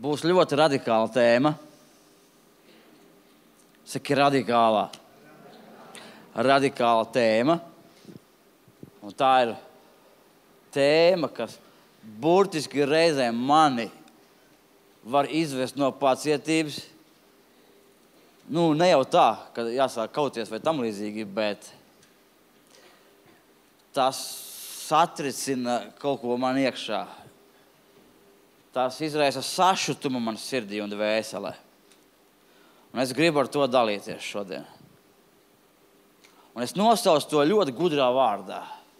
Būs ļoti radikāla tēma. Saki radikālā. Radikāla tēma. Un tā ir tēma, kas burtiski reizēm mani var izvest no pacietības. Ne jau tā, ka jāsāk kauties vai tam līdzīgi, bet tas satricina kaut ko man iekšā. Tas izraisa sašutumu man sirdī un dvēselē. Un es gribu ar to dalīties šodien. Un es nosaucu to ļoti gudrā vārdā.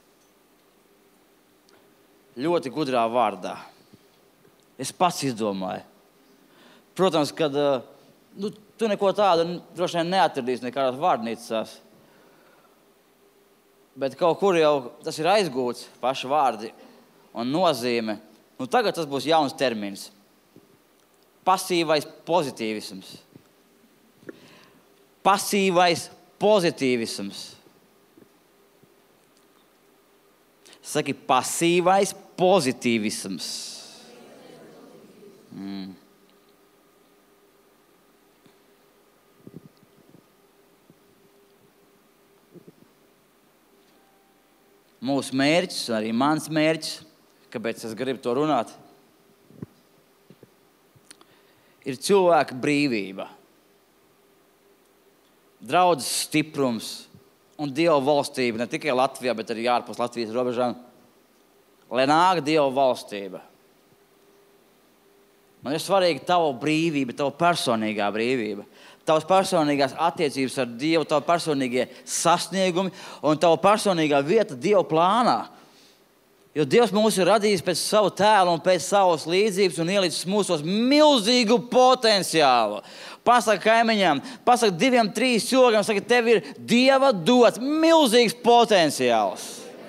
Ļoti gudrā vārdā. Es pats izdomāju. Protams, kad tu neko tādu droši vien neatradīsi nekādās vārdnīcās. Bet kaut kur jau tas ir aizgūts, paši vārdi un nozīme. Tagad tas būs jauns termins. Pasīvais pozitīvisms. Pasīvais pozitīvisms. Saki, pasīvais pozitīvisms. Mūsu mērķis, arī mans mērķis, kāpēc es gribu to runāt, ir cilvēka brīvība, draudzes stiprums un Dieva valstība, ne tikai Latvijā, bet arī ārpus Latvijas robežām, lai nāk Dieva valstība. Man ir svarīga tava brīvība, tava personīgā brīvība, tavas personīgās attiecības ar Dievu, tava personīgie sasniegumi un tava personīgā vieta Dieva plānā. Jo Dievs mūs ir radījis pēc savu tēlu un pēc savas līdzības un ielicis mūsos milzīgu potenciālu. Pasaka kaimiņām, pasaka 2, 3 cilvēkiem, saka, tev ir Dieva dots milzīgs potenciāls.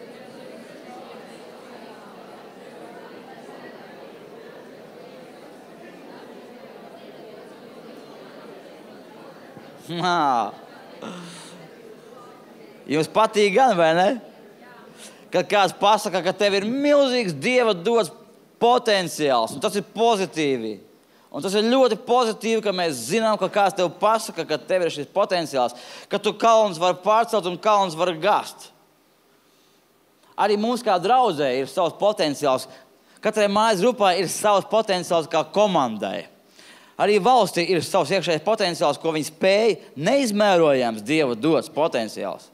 Jums patīk gan, vai ne? Kad kāds pasaka, ka tev ir milzīgs Dieva dots potenciāls, un tas ir pozitīvi. Un tas ir ļoti pozitīvi, ka mēs zinām, ka kāds tev pasaka, ka tev ir šis potenciāls, ka tu kalnus var pārcelt un kalnus var gast. Arī mums kā draudzē ir savs potenciāls. Katrai mājas grupai ir savs potenciāls kā komandai. Arī valstī ir savs iekšējais potenciāls, ko viņi spēj, neizmērojams Dieva dots potenciāls.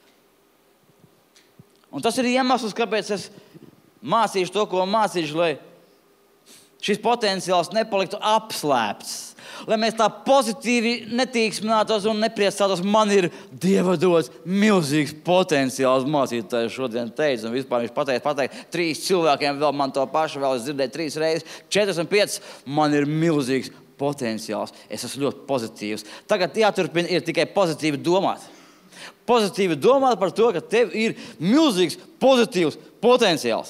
Un tas ir iemesls, kāpēc es mācīšu to, ko mācīšu, lai šis potenciāls nepaliktu apslēpts. Lai mēs tā pozitīvi netīksminātos un nepriecātos, man ir Dieva dots milzīgs potenciāls, mācītājs šodien teica. Un vispār viņš pateica 3 cilvēkiem, vēl man to pašu, vēl es dzirdēju 3 reizes, 4 un 5, man ir milzīgs potenciāls. Es esmu ļoti pozitīvs. Tagad jāturpina ir tikai pozitīvi domāt. Pozitīvi domāt par to, ka tev ir milzīgs pozitīvs potenciāls.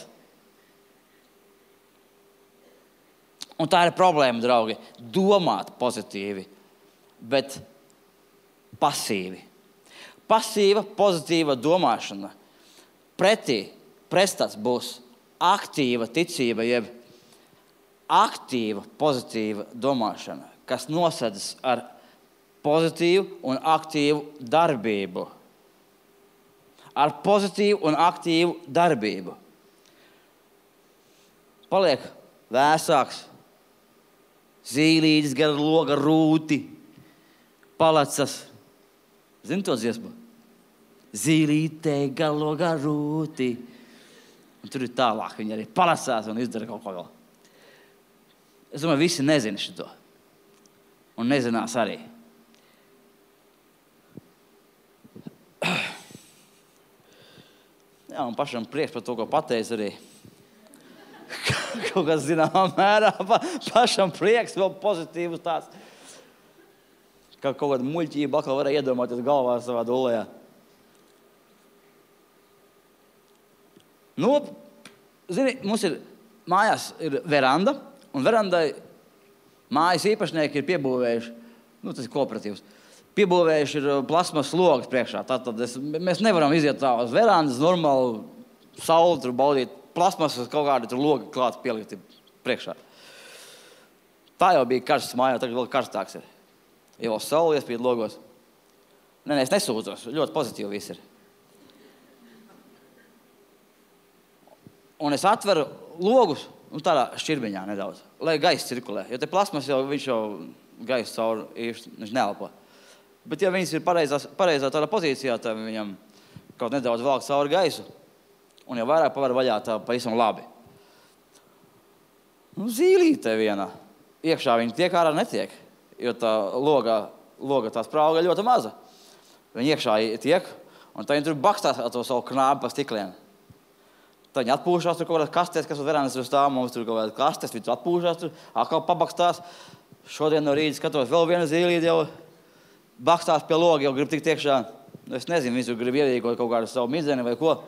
Un tā ir problēma, draugi. Domāt pozitīvi, bet pasīvi. Pasīva, pozitīva domāšana. Prestats būs aktīva ticība, jeb aktīva, pozitīva domāšana, kas nosēdas ar pozitīvu un aktīvu darbību. Ar pozitīvu un aktīvu darbību. Paliek vēsāks, zīlītis gar loga rūti, palacas. Zini to dziesmu? Zīlītē gar loga rūti. Un tur ir tālāk, viņi arī palacās un izdara kaut ko vēl. Es domāju, visi nezina šito. Un nezinās arī. Jā, un pašam prieks par to, ko pateicu arī. Kaut kas zināmā mērā, pašam prieks, vēl pozitīvs tāds. Kā kaut kāda muļķība atkal varēja iedomāties galvā savā dolējā. Zini, mums ir mājās ir veranda, un verandai mājas īpašnieki ir piebūvējuši, tas ir kooperatīvs, piebūvējuši ir plasmas logas priekšā. Tātad mēs nevaram iziet tā uz verandas, normāli sauli tur baudīt. Plasmasas kaut kādi tur logi klāt pielikti priekšā. Tā jau bija karsts mājā, tagad vēl karstāks ir. Jau saule iespīd logos. Nē, es nesūdzos, ļoti pozitīvi viss ir. Un es atveru logus, tādā šķirbiņā nedaudz, lai gaisa cirkulē. Jo te plasmas jau, viņš jau gaisa cauri īsti, viņš neelpo. Bet ja viņas ir pareizā tādā pozīcijā, tad viņam kaut nedaudz velk cauri gaisu, un jau vairāk pavar vaļā, tā pavisam labi. Zīlīte viena. Iekšā viņa tiek ārā netiek, jo tā loga tā sprauga ļoti maza. Viņa iekšā tiek, un tā viņa tur bakstās ar to savu knābi pa stikliem. Tā viņa atpūšās tur kaut kādā kastes, kas uz verandas tur stāv, mums tur kaut kādā kastes, viņa tur atpūšās, tur atkal pabakstās. Šodien no rīta skatos, vēl viena zīlīte jau bakstās pie loga, jau grib tikt iekšā. Es nezinu, viņš tur grib ievīkot kaut kādu savu midzeni vai ko.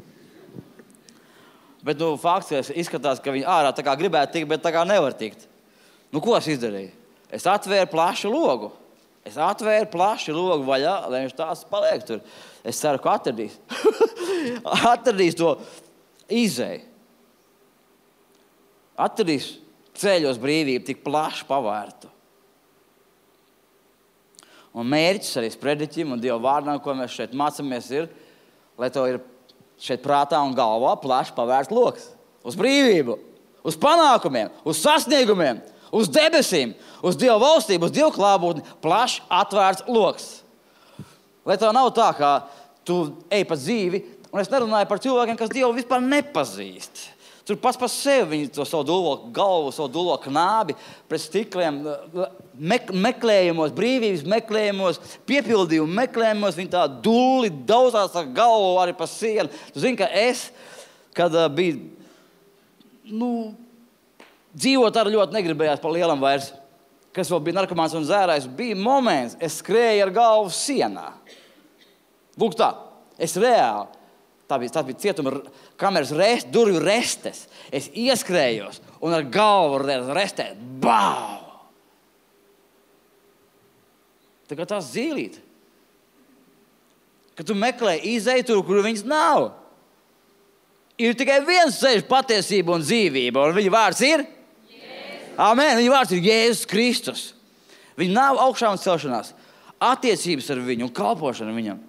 Bet, fakts, ka izskatās, ka viņi ārā tā kā gribētu tikt, bet tā kā nevar tikt. Ko es izdarīju? Es atvēru plašu logu. Es atvēru plašu logu vaļā, lai viņš tās paliek tur. Es ceru, ka atradīs. Atradīs to izēju. Atradīs ceļos brīvību tik plašu pavērtu. Un mērķis arī sprediķim un Dieva vārdām, ko mēs šeit mācamies, ir, lai to ir šeit prātā un galvā plaši pavērts loks. Uz brīvību, uz panākumiem, uz sasniegumiem, uz debesīm, uz Dieva valstību, uz Dieva klātbūtni, plaši atvērts loks. Lai tā nav tā, kā tu ej pa dzīvi, un es nerunāju par cilvēkiem, kas Dievu vispār nepazīst. Tur pats par sevi viņi to savu dūlo galvu, savu dūlo knābi pret stikliem, meklējumos, brīvības meklējumos, piepildījumu meklējumos, viņi tā dūli daudzās ar galvu arī pa sienu. Tu zini, ka es, kad biju, dzīvot arī ļoti negribējās pa lielam vairs, kas vēl bija narkomāns un zērājs, bija moments, es skrēju ar galvu sienā. Lūk tā, es reāli. Tas bija cietuma kameras durvju restes. Es ieskrējos un ar galvu restē. Bau! Tā kā tās zīlīt. Kad tu meklē izēju tur, kur viņas nav. Ir tikai viens ceļš, patiesība un dzīvība. Un viņa vārds ir? Jēzus. Amen. Viņa vārds ir Jēzus Kristus. Viņa nav augšā un celšanās. Attiecības ar viņu un kalpošana viņam.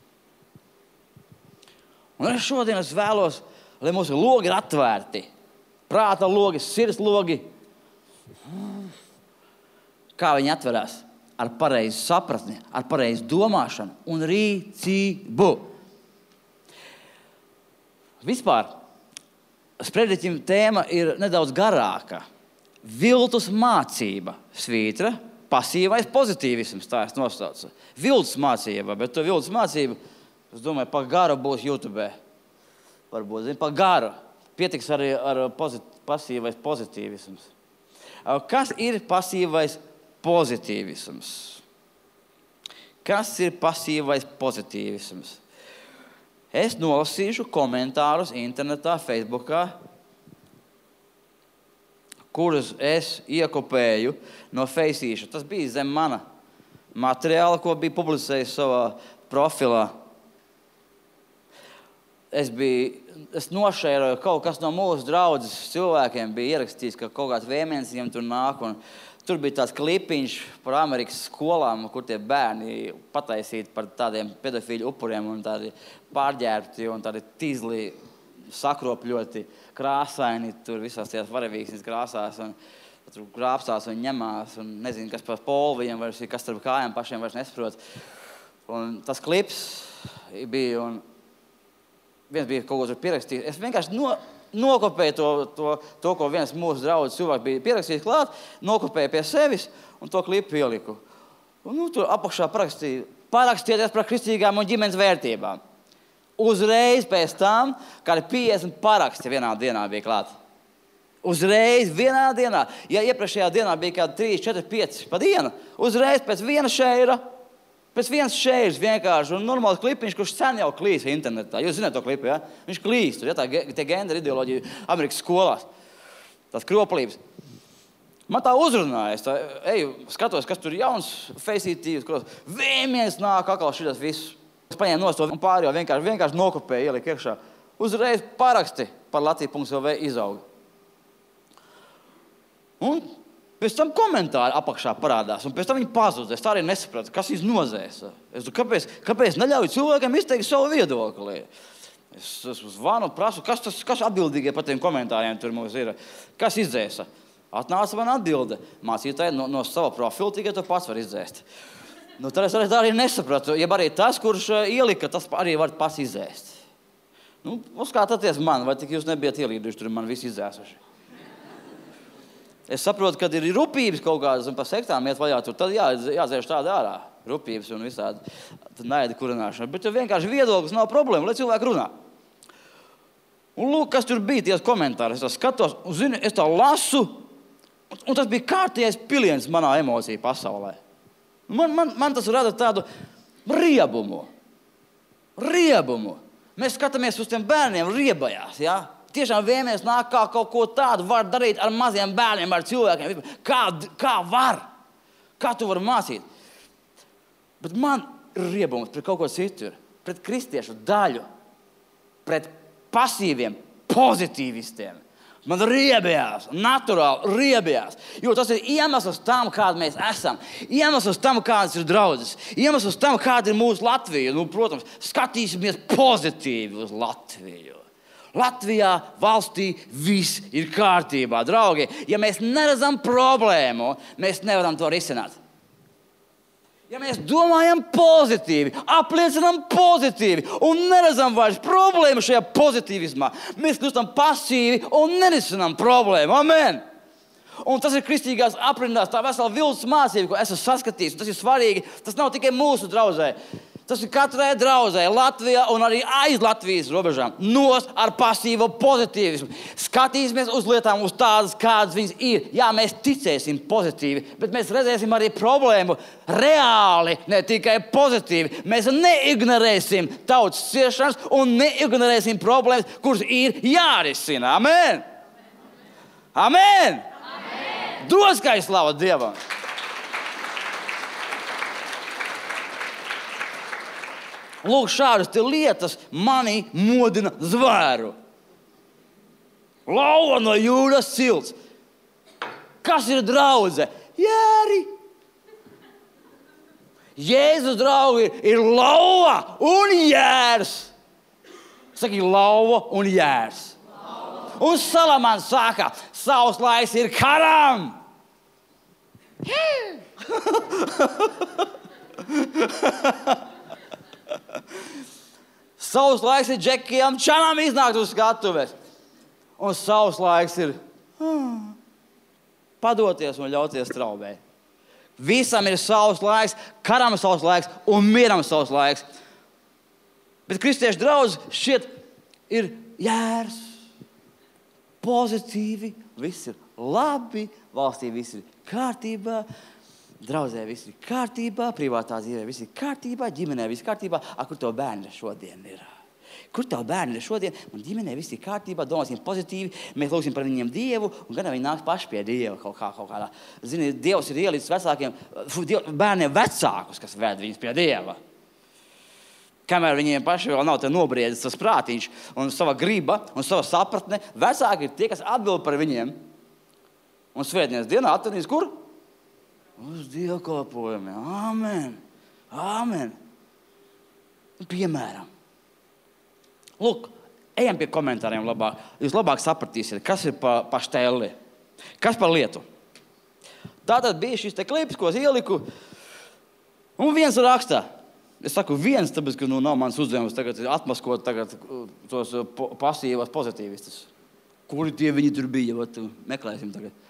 Un es šodien vēlos, lai mūsu logi ir atvērti. Prāta logi, sirds logi. Kā viņi atverās? Ar pareizu sapratni, ar pareizu domāšanu un rīcību. Vispār, sprediķim tēma ir nedaudz garāka. Viltus mācība, svītra, pasīvais pozitīvisms, tā es nosaucu. Viltus mācība, bet to viltus mācību, es domāju, pa garu būs YouTube. Varbūt, pa garu. Pietiks arī ar pasīvais pozitīvisms. Kas ir pasīvais pozitīvisms? Kas ir pasīvais pozitīvisms? Es nolasīšu komentārus internetā, Facebookā, kurus es iekopēju no feisīša. Tas bija zem mana materiāla, ko bija publicējis savā profilā. Es nošēroju kaut kas no mūsu draudzes cilvēkiem, bija ierakstījis, ka kaut kāds vēmiens viņam tur nāk, un tur bija tāds klipiņš par Amerikas skolām, kur tie bērni pataisīti par tādiem pedofīļu upuriem un tādi pārģērbti un tādi tīzli sakropļoti, krāsaini, tur visās tajās varavīksnes krāsās, un tur grābstās un ņemās, un nezinu, kas par polviem, vai kas starp kājām pašiem vairs nesaprot. Un tas klips bija, un viens bija kaut ko tur pierakstījis. Es vienkārši nokopēju to, ko viens mūsu draudzes cilvēks bija pierakstījis klāt, nokopēju pie sevis un to klipu ieliku. Un tur apakšā parakstieties par kristīgām un ģimenes vērtībām. Uzreiz pēc tam, kādi 50 paraksti vienā dienā bija klāt. Uzreiz vienā dienā. Ja iepriekšējā dienā bija kādi 3, 4, 5 pa dienu, uzreiz pēc viena šeira. Pēc viens šeirs vienkārši un normāls klipiņš, kurš sen jau klīs internetā. Jūs zināt to klipu, ja? Viņš klīs tur, ja? Tie gender ideoloģija Amerikas skolās. Tās kroplības. Man tā uzrunāja. Es tā eju, skatos, kas tur jauns, feisītīvs, vēmies nāk atkal šitas viss. Es paņēmu nost un pārējo vienkārši nokopēju, ieliku iekšā. Uzreiz paraksti par Latviju.lv izauga. Un Pēc tam komentāri apakšā parādās, un pēc tam viņi pazūd. Es tā arī nesapratu, kas viņus nozēsa. Kāpēc neļauju cilvēkam izteikt savu viedokli? Es zvanu, prasu, kas atbildīgie par tiem komentāriem tur mums ir. Kas izdzēsa? Atnāca man atbilde. Mācītāji no sava profila tikai to pats var izdzēst. Tad es arī nesapratu. Ja arī tas, kurš ielika, tas arī var pats izdzēst. Uzskātāties man, vai tik jūs nebijat ielīduši, tur man visi izdzēsuši. Es saprotu, kad ir rupības kaut kādas un pa sektām iet vaļā, tad jādzēš tāda ārā. Rupības un visādi. Tad naida kurināšana. Bet jau vienkārši viedoklis nav problēma, lai cilvēki runā. Un lūk, kas tur bija ties komentāri. Es tā skatos, un zini, es tā lasu, un tas bija kārtējais piliens manā emocija pasaulē. Man tas rada tādu riebumu. Mēs skatāmies uz tiem bērniem riebajās, ja? Tiešām vēlamies nāk kā kaut ko tādu var darīt ar maziem bērniem, ar cilvēkiem. Kā var? Kā tu vari mācīt? Bet man ir riebums pret kaut ko citu. Pret kristiešu daļu. Pret pasīviem pozitīvistiem. Man riebjās, naturāli riebjās. Jo tas ir iemesls tam, kāda mēs esam. Iemesls tam, kādas ir draudzes. Iemesls tam, kāda ir mūsu Latvija. Protams, skatīsimies pozitīvi uz Latviju. Latvijā valstī viss ir kārtībā. Draugi, ja mēs neredzam problēmu, mēs nevaram to risināt. Ja mēs domājam pozitīvi, apliecinām pozitīvi un neredzam vairs problēmu šajā pozitīvismā, mēs kļūstam pasīvi un nerisinām problēmu. Amen! Un tas ir kristīgās aprindās, tā vesela vilnas mācība, ko esmu saskatījis. Tas ir svarīgi, tas nav tikai mūsu draudzē. Tas ir katrai draudzē Latvijā un arī aiz Latvijas robežām. Nos ar pasīvo pozitīvismu. Skatīsimies uz lietām, uz tādas, kādas viņas ir. Jā, mēs ticēsim pozitīvi, bet mēs redzēsim arī problēmu reāli, ne tikai pozitīvi. Mēs neignorēsim tautas ciešanas un neignorēsim problēmas, kuras ir jārisina. Amen! Amen! Dod skaistu slavu Dievam! Lūk, šādas lietas mani modina zvēru. Lauva no jūras cilts. Kas ir draudze? Jēri. Jēzus, draugi, ir lauva un jērs. Saki, lauva un jērs. Un Salamans saka, savs laiks ir karam. Savs laiks ir Džekijam Čanam iznākt uz skatuves. Un savs laiks ir padoties un ļauties traubē. Visam ir savs laiks, karam savs laiks un mieram savs laiks. Bet kristiešu draudz šķiet ir jērs, pozitīvi, viss ir labi, valstī viss ir kārtībā. Draudzē viss ir kārtībā, privātā dzīvē viss ir kārtībā, ģimenē viss ir kārtībā. Kur tev bērni šodien ir? Kur tev bērni ir šodien? Man ģimenē viss ir kārtībā, domāsim pozitīvi, mēs lūgsim par viņiem Dievu, un gan viņi nāks paši pie Dieva kaut kādā. Zini, Dievs ir ielicis vecākiem, bērniem vecākus, kas ved viņus pie Dieva. Kamēr viņiem paši vēl nav te nobriedzis tas prātiņš un sava griba un sava sapratne, vecāki ir tie, kas atbild par viņiem. Un svētdienas dienā atvedīs kur? Uz dievkalpojumiem. Amen. Amen. Piemēram. Lūk, ejam pie komentāriem labāk. Jūs labāk sapratīsiet, kas ir pa štēli. Kas par lietu. Tātad bija šis te klips, ko es ieliku. Un viens rakstā. Es saku viens, tāpēc, ka nav mans uzdevums tagad atmaskot tagad tos pasīvos pozitīvistus. Kuri tie viņi tur bija? Meklēsim tagad.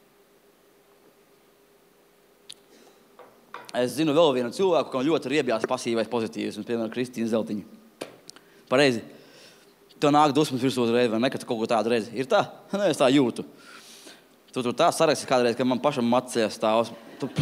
Es zinu vēl vienu cilvēku, kam ļoti riebjās pasīvais pozitīvisms, piemēram, Kristīna Zeltiņa. Pareizi. Tev nāk dusmas virsū uzreiz, vai ne, ka tu kaut ko tādu redzi? Ir tā? Nē, es tā jūtu. Tu tur tā saraksti kādreiz, ka man pašam macēs stāvs.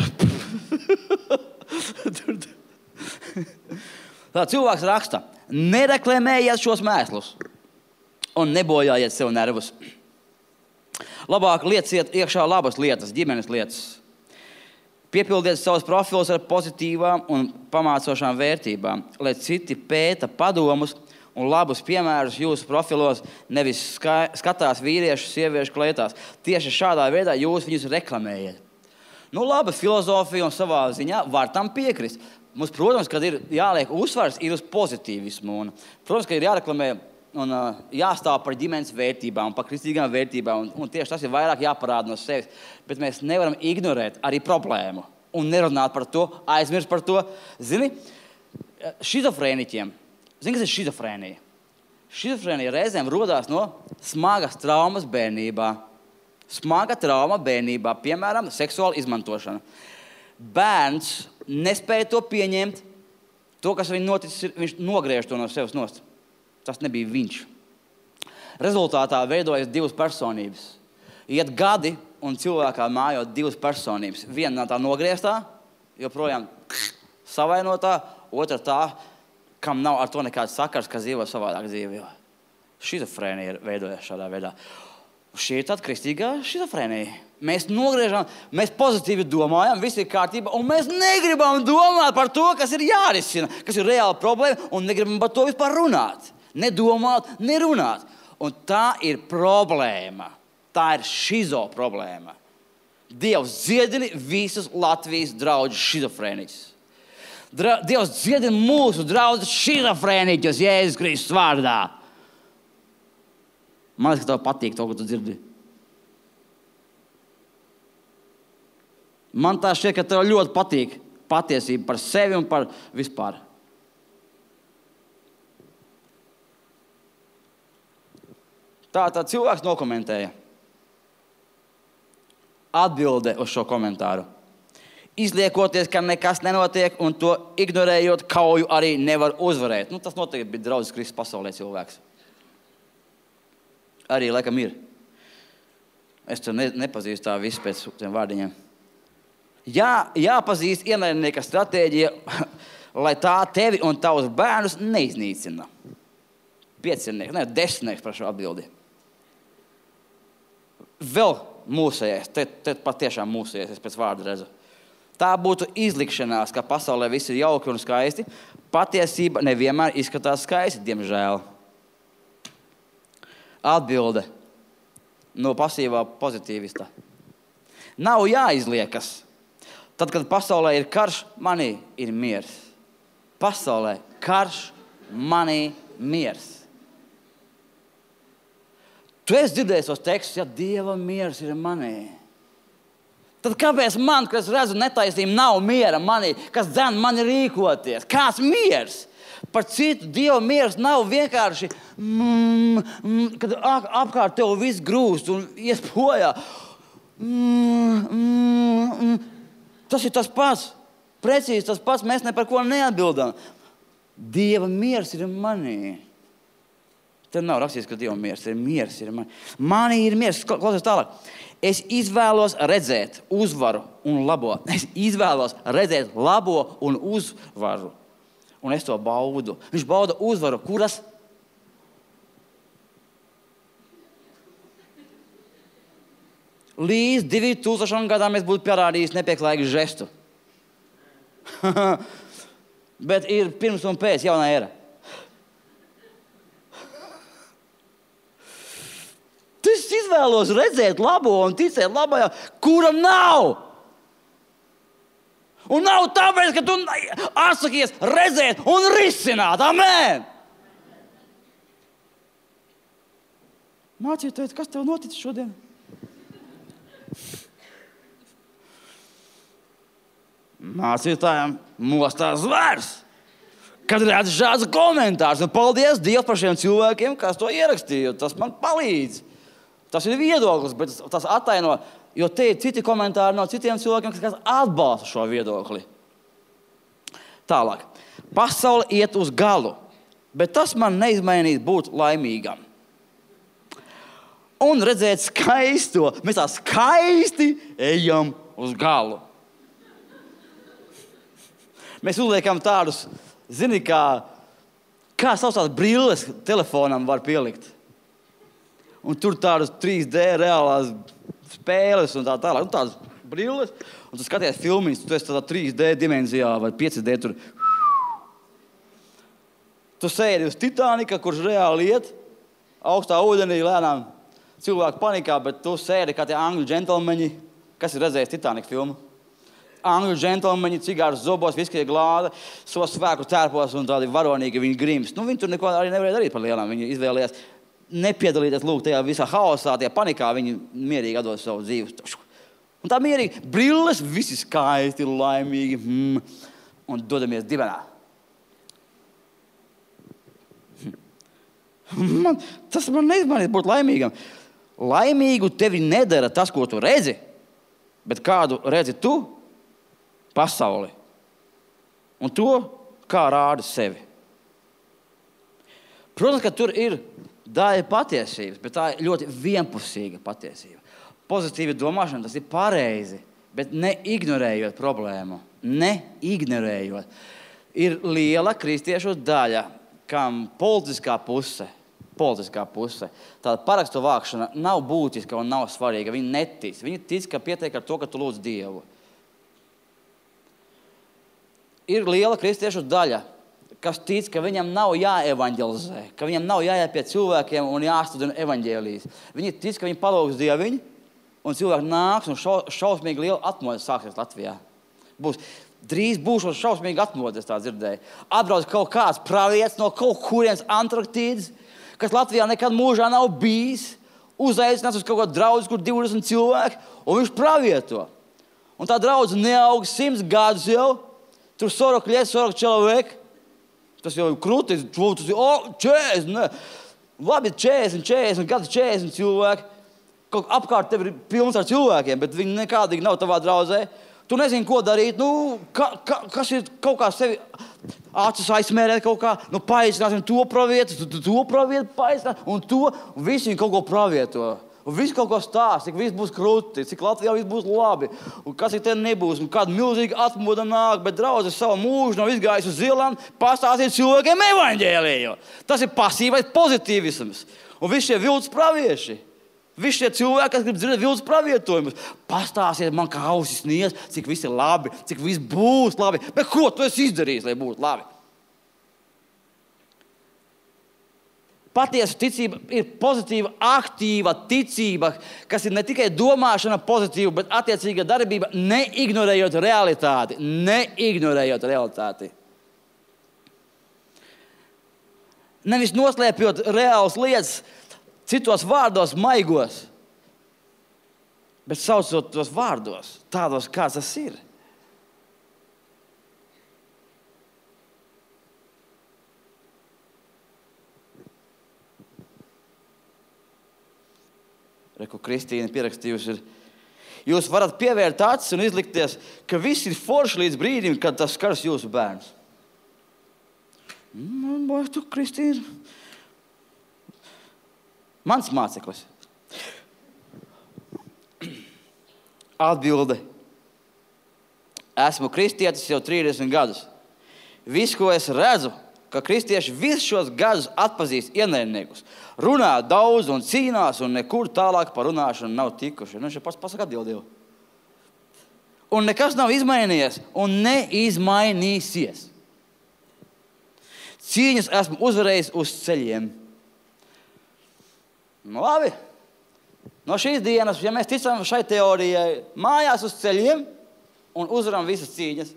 Tā cilvēks raksta, nereklamējiet šos mēslus un nebojājiet sev nervus. Labāk lieciet iekšā labas lietas, ģimenes lietas. Piepildiet savus profilus ar pozitīvām un pamācošām vērtībām, lai citi pēta padomus un labus piemērus jūsu profilos, nevis skatās vīriešu, sieviešu kleitās. Tieši šādā veidā jūs viņus reklamējat. Nu, laba filozofija un savā ziņā var tam piekrist. Mums, protams, kad ir jāliek uzsvars, ir uz pozitīvismu. Protams, ka ir jāreklamē un jāstāv par ģimenes vērtībām, par kristīgām vērtībām. Un tieši tas ir vairāk jāparāda no sevis. Bet mēs nevaram ignorēt arī problēmu un nerunāt par to, aizmirst par to. Zini, šizofrēniķiem. Zini, kas ir šizofrēnija? Šizofrēnija reizēm rodās no smagas traumas bērnībā. Smaga trauma bērnībā, piemēram, seksuāla izmantošana. Bērns nespēja to pieņemt. To, kas viņam noticis, viņš nogriež to no sevis nost. Tas nebija viņš. Rezultātā veidojas divas personības. Iet gadi un cilvēkā mājo divas personības. Viena tā nogrieztā, joprojām savainotā, otra tā, kam nav ar to nekāds sakars, kas dzīvo savādāk dzīvi. Šizofrēnija veidojas šādā veidā. Šī ir tāda kristīgā šizofrēnija. Mēs nogriežam, mēs pozitīvi domājam, viss ir kārtībā, un mēs negribam domāt par to, kas ir jārisina, kas ir reāla problēma, un negribam par to vispār runāt. Nedomāt, nerunāt. Un tā ir problēma. Tā ir šizo problēma. Dievs dziedini visus Latvijas draudžu šizofrēniķus. Dievs dziedina mūsu draudžu šizofrēniķus Jēzus Kristus vārdā. Man liekas, ka tev patīk to, ko tu dzirdi. Man tā šķiet, ka tev ļoti patīk patiesība par sevi un par vispār. Tā cilvēks nokomentēja. Atbilde uz šo komentāru. Izliekoties, ka nekas nenotiek un to ignorējot, kauju arī nevar uzvarēt. Tas noteikti bija draudzes Kristus pasaulē cilvēks. Arī, laikam, ir. Es to nepazīstu tā visu pēc tiem vārdiņiem. Jāpazīst ienaidnieka stratēģija, lai tā tevi un tavus bērnus neiznīcina. 5, 10 par šo atbildi. Vēl mūsējais, te patiešām mūsējais, es pēc vārdu redzu. Tā būtu izlikšanās, ka pasaulē viss ir jauki un skaisti. Patiesība nevienmēr izskatās skaisti, diemžēl. Atbilde no pasīvā pozitīvista. Nav jāizliekas. Tad, kad pasaulē ir karš, manī ir miers. Pasaulē karš, manī miers. Tu esi dzirdējis tos tekstus, ja Dieva miers ir manī. Tad kāpēc man, kas redzu netaisnību, nav miera manī, kas dzen mani rīkoties? Kāds miers? Par citu Dieva miers nav vienkārši, kad apkārt tev viss grūst un ies bojā. Tas ir tas pats. Precīzi tas pats. Mēs ne par ko neatbildam. Dieva miers ir manī. Te nav rakstīts, ka Dieva miers ir manī. Manī ir miers. Klausies tālāk. Es izvēlos redzēt uzvaru un labo. Es izvēlos redzēt labo un uzvaru. Un es to baudu. Viņš bauda uzvaru, kuras? Līdz 2000 gadām mēs būtu parādījis nepieklājīgu žestu. Bet ir pirms un pēc jaunā era. Es izvēlos redzēt labo un ticēt labajā, kuram nav. Un nav tāpēc, ka tu atsakies redzēt un risināt. Amen! Mācītāji, kas tev noticis šodien? Mācītājiem mostās zvērs, kad redz šāds komentārs. Un paldies Dievam par šiem cilvēkiem, kas to ierakstīja. Tas man palīdz. Tas ir viedoklis, bet tas attaino, jo te ir citi komentāri no citiem cilvēkiem, kas atbalsta šo viedokli. Tālāk. Pasaule iet uz galu, bet tas man neizmainīs būt laimīgam. Un redzēt skaisto. Mēs tā skaisti ejam uz galu. Mēs uzliekam tādus, zini, kā saucās brilles telefonam var pielikt. Un tur tādas 3D reālās spēles un tā tālāk. Un tādas brilles. Un tu skaties filmiņas, tu esi tādā 3D dimensijā vai 5D tur. Tu sēdi uz Titanika, kurš reāli iet augstā ūdenī lēnām. Cilvēki panikā, bet tu sēdi kā tie angļu džentelmeņi. Kas ir redzējis Titanika filmu? Angļu džentelmeņi, cigārs zobos, viskie glāda, savos svēku tērpos un tādi varonīgi viņi grims. Nu, viņi tur neko arī nevarēja darīt par lielām. Viņi izvēlējās nepiedalīties lūk tajā visā haosā, tajā panikā. Viņi mierīgi atdod savu dzīvi. Un tā mierīgi, brilles, visi skaisti, laimīgi. Un dodamies dibenā. Tas man neizmainīs būt laimīgam. Laimīgu tevi nedara tas, ko tu redzi, bet kādu redzi tu? Pasauli. Un to, kā rādi sevi. Protams, ka tur ir daļa patiesības, bet tā ir ļoti vienpusīga patiesība. Pozitīva domāšana, tas ir pareizi, bet neignorējot problēmu. Neignorējot. Ir liela kristiešu daļa, kam politiskā puse, tāda parakstu vākšana nav būtiska un nav svarīga. Viņi netic. Viņi tic, ka pietiek ar to, ka tu lūdz Dievu. Ir liela kristiešu daļa, kas tic, ka viņam nav jāevaņģelizē, ka viņam nav jāiet pie cilvēkiem un jāstudina evaņģēlijas. Viņi tic, ka viņi palūgs Dieviņu, un cilvēki nāks un šausmīgi liela atmodas sāksies Latvijā. Drīz būs šausmīgi atmodas, tā dzirdēju. Atbrauc kaut kāds pravietis no kaut kurienes Antarktīdas, kas Latvijā nekad mūžā nav bijis, uzaicinās uz kaut kādu draudzi, kur 20 cilvēki, un viņš pravieto. Un tā draudze neaug 100 gadus jau, tur 40 лет, 40 человек. Tas jau ir krūti, tas ir 40, ne. Labi, 40 gadu, 40 cilvēki. Kaut apkārt tev ir pilns ar cilvēkiem, bet viņi nekādīgi nav tavā draudzē. Tu nezini, ko darīt. Nu, kas ir kaut kā sevi acis aizmērēt kaut kā. Nu, paaicināsim to pravietu, to pravietu paaicināt, un to, un visi viņi kaut ko pravieto. Un visi kaut ko stāst, cik viss būs krūti, cik Latvijā viss būs labi, un kas ir te nebūs, un kāda milzīga atmoda nāk, bet draudze savu mūžu nav izgājis uz zilām, pastāstīt cilvēkiem evaņģēliju. Tas ir pasīvais pozitīvisms. Un visi šie viltus pravieši, visi šie cilvēki, kas grib dzirdēt viltus pravietojumus, pastāstiet man, kā ausis sniedz, cik viss ir labi, cik viss būs labi, bet ko tu esi izdarījis, lai būtu labi? Patiesa ticība ir pozitīva, aktīva ticība, kas ir ne tikai domāšana pozitīva, bet attiecīga darbība, neignorējot realitāti. Neignorējot realitāti. Nevis noslēpjot reālas lietas citos vārdos, maigos, bet saucot tos vārdos, tādos, kāds tas ir. Ko Kristīna pierakstījusi ir. Jūs varat pievērt acis un izlikties, ka viss ir forši līdz brīdim, kad tas skars jūsu bērns. Vai tu, Kristīna? Mans māceklis. Atbilde. Esmu kristietis jau 30 gadus. Viss, ko es redzu, ka kristieši visus šos gadus atpazīst ienaidniekus. Runā daudz un cīnās, un nekur tālāk par runāšanu nav tikuši. Nu, viņš pats pasaka atbildi. Un nekas nav izmainījies un neizmainīsies. Cīņas esmu uzvarējis uz ceļiem. Nu, labi. No šīs dienas, ja mēs ticam šai teorijai, mājās uz ceļiem un uzvaram visas cīņas.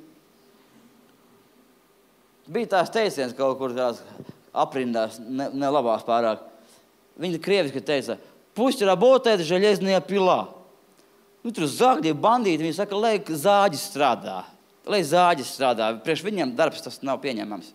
Bija tās teiciens kaut kur tās aprindās, nelabās pārāk. Viņi krieviski teica, puсть работает железная пила. Nu, tur zāgļi, bandīti, viņi saka, lai zāģis strādā. Lai zāģis strādā. Priekš viņiem darbs tas nav pieņemams.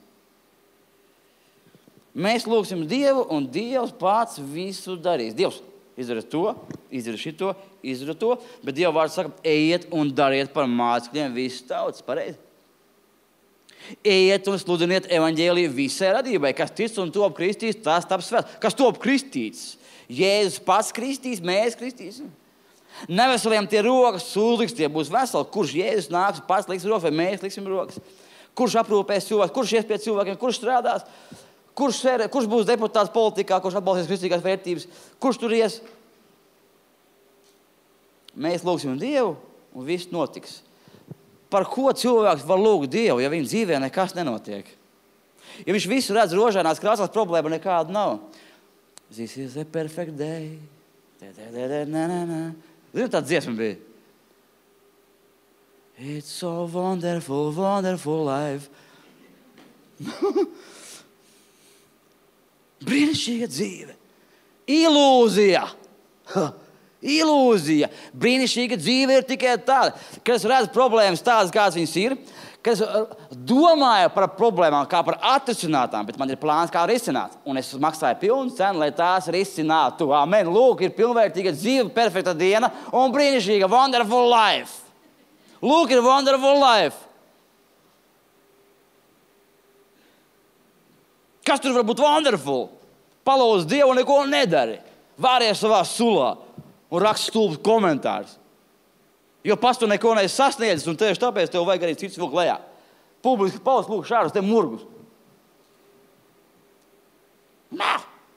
Mēs lūgsim Dievu, un Dievs pats visu darīs. Dievs izdara to, izdara šito, izdara to, bet Dieva vārds saka, ejiet un dariet par mācekļiem visu tautas, pareizi. Ejiet un sludiniet evaņģēliju visai radībai, kas tic un top kristīs, tas taps svēts. Kas top kristīts? Jēzus pats kristīs, mēs kristīsim. Neveseliem tie rokas sūliks, tie būs veseli. Kurš Jēzus nāks, pats liks rokas, vai mēs liksim rokas? Kurš aprūpēs cilvēkus, kurš ies pie cilvēkiem, kurš strādās? Kurš būs deputāts politikā, kurš atbalstīs kristīgās vērtības? Kurš tur ies? Mēs lūgsim Dievu, un viss notiks. Par ko cilvēks var lūgt Dievu, ja viņa dzīvē nekas nenotiek? Ja viņš visu redz rožainās krāsās, problēma nekāda nav. This is a perfect day. Zini, tāda dziesma bija? It's so wonderful, wonderful life. Brīnišķīga dzīve. Ilūzija. Ilūzija. Brīnišķīga dzīve ir tikai tāda, ka es redzu problēmas tādas, kādas viņas ir, ka es domāju par problēmām kā par atrisinātām, bet man ir plāns, kā risināt. Un es maksāju pilnu cenu, lai tās risinātu. Amen. Lūk, ir pilnvērtīga dzīve, perfekta diena un brīnišķīga wonderful life. Lūk, ir wonderful life. Kas tur var būt wonderful? Palūdz Dievu un neko nedari. Vāries savā sulā un rakst stulbus komentārus. Jo pats tu neko neesi sasniedzis, un tieši tāpēc tev vajag arī cits vilkt lejā. Publiski paust, lūk, šādus te murgus. Nā!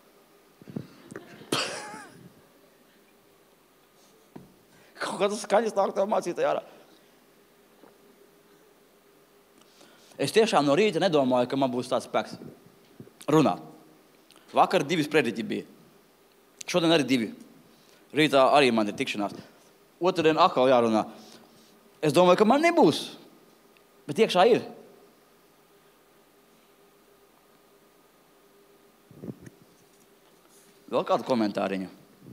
Kaut kā tas skaņas nāk tev mācītāji ārā. Es tiešām no rīta nedomāju, ka man būs tāds spēks runāt. Vakar 2 prediķi bija. Šodien arī 2. Rītā arī man ir tikšanās. Otrdien atkal jārunā. Es domāju, ka man nebūs. Bet iekšā ir. Vēl kādu komentāriņu?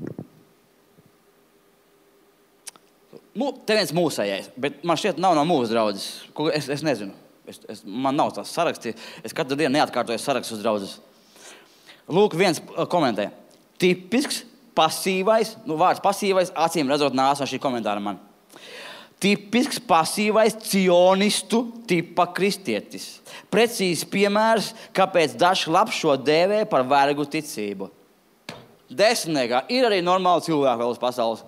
Te viens mūsējais, bet man šķiet nav no mūsu draudzes. Es nezinu. Man nav tās saraksti. Es katru dienu neatkārtoju sarakstus draudzes. Lūk, viens komentē. Tipisks, pasīvais, vārds pasīvais, acīm redzot nāsā šī komentāra man. Tipisks, pasīvais, cionistu tipa kristietis. Precīzs piemērs, kāpēc dažs labs šo dēvē par vergu ticību. Desmitniekā ir arī normāli cilvēki vēl uz pasaules.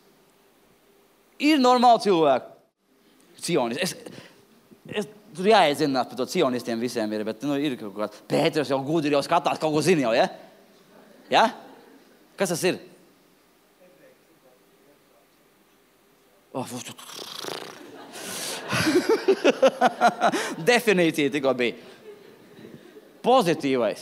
Ir normāli cilvēki. Cionisti. Tur jāiedzinās par to cionistiem visiem ir, bet ir kaut kā. Pēters jau gudri jau skatās, kaut ko zina jau, ja? Ja? Kas tas ir? Definīcija tikko bija. Pozitīvais.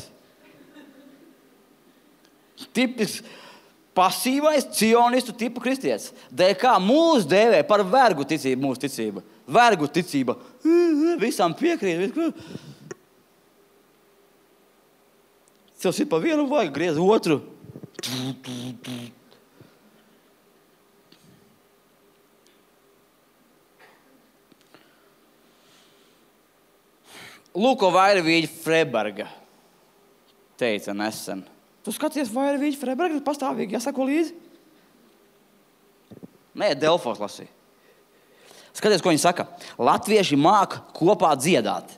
Tipisks pasīvais cionistu tipu kristietis. Dēļ kā mūs dēvē par vergu ticību mūsu ticība. Vergu ticība. Visam piekrīt. Cilvēks ir pa vienu vajag, griez otru. Luko Vairvīģa Freiberga teica nesen. Tu skaties Vairvīģa Freiberga, pastāvīgi jāsako līdzi? Nē, Delfos lasīja. Skaties, ko viņi saka. Latvieši māk kopā dziedāt,